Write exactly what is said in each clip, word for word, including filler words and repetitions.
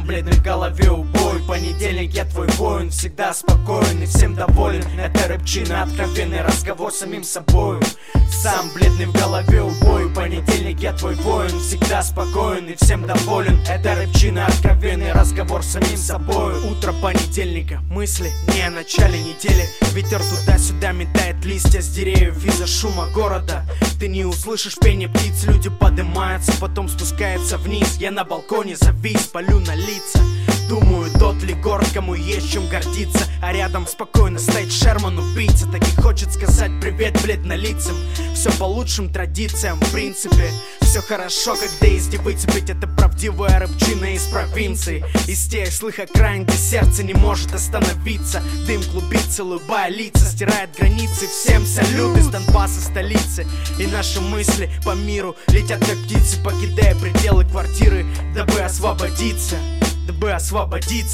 Сам бледный в голове убой. Понедельник, я твой воин, всегда спокоен и всем доволен. Это рэпчина, откровенный разговор с самим собою. Сам бледный в голове убой. Понедельник, я твой воин, всегда спокоен и всем доволен. Это рэпчина, откровенный разговор с самим собой. Утро понедельника, мысли не о начале недели. Ветер туда-сюда метает листья с деревьев из-за шума города. Ты не услышишь пение птиц, люди поднимаются, потом спускаются вниз. Я на балконе завис, полю на лица. Думаю, тот ли город, кому есть чем гордиться. А рядом спокойно стоит Шерман, убийца. Таки хочет сказать привет бледнолицам. Все по лучшим традициям, в принципе. Все хорошо, когда есть девицы, ведь это правдивая рэпчина из провинции. Из тех слых окраин, где сердце не может остановиться. Дым клубится, улыбая лица, стирает границы. Всем салют из Донбасса, столицы. И наши мысли по миру летят как птицы, покидая пределы квартиры, дабы освободиться. Дабы освободиться.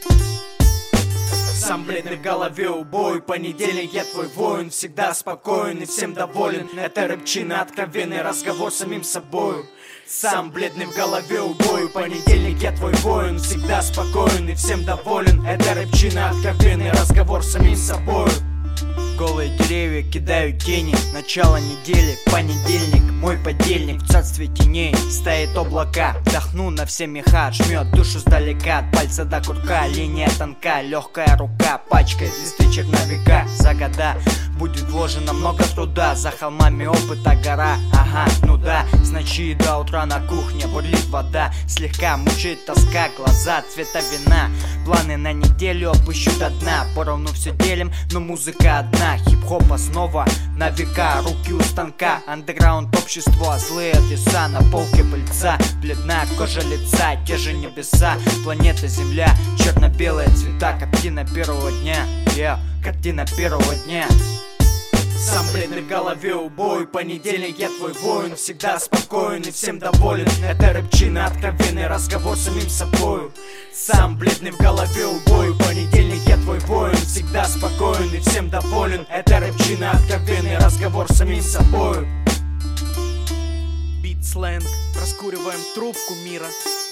Сам бледный в голове убой. Понедельник, я твой воин, всегда спокоен и всем доволен. Это рэпчина, откровенный разговор с самим собою. Сам бледный в голове убой. Понедельник, я твой воин, всегда спокоен и всем доволен. Это рэпчина, откровенный разговор с самим собою. Голые деревья кидают тени. Начало недели, понедельник, мой подельник. В царстве теней стоит облака. Вдохну на все меха, жмет душу сдалека. От пальца до курка, линия тонка. Легкая рука пачкает листы черновика. За года будет вложено много труда. За холмами опыта гора, ага, ну да. С ночи до утра на кухне бурлит вода. Слегка мучает тоска, глаза цвета вина. Планы на неделю опущу до дна. Поровну все делим, но музыка одна. Хип-хоп основа на века, руки у станка. Андеграунд общество, злые адреса на полке пыльца. Бледная кожа лица, те же небеса. Планета Земля, черно-белые цвета. Картина первого дня, yeah, картина первого дня. Сам бледный в голове убой. Понедельник, я твой воин, всегда спокоен и всем доволен. Это рэпчина, откровенный разговор с самим собою. Сам бледный в голове убой. Понедельник, я твой воин, всегда спокоен и всем доволен. Это рэпчина, откровенный разговор с самим собою. Бит сленг, раскуриваем трубку мира.